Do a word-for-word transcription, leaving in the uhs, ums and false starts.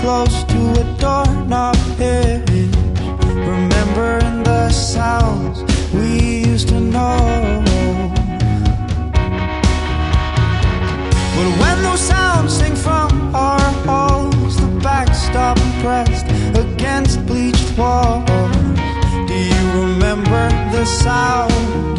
close to a doorknob hitch, remembering the sounds we used to know. But when those sounds sing from our halls, the backstop pressed against bleached walls, do you remember the sound?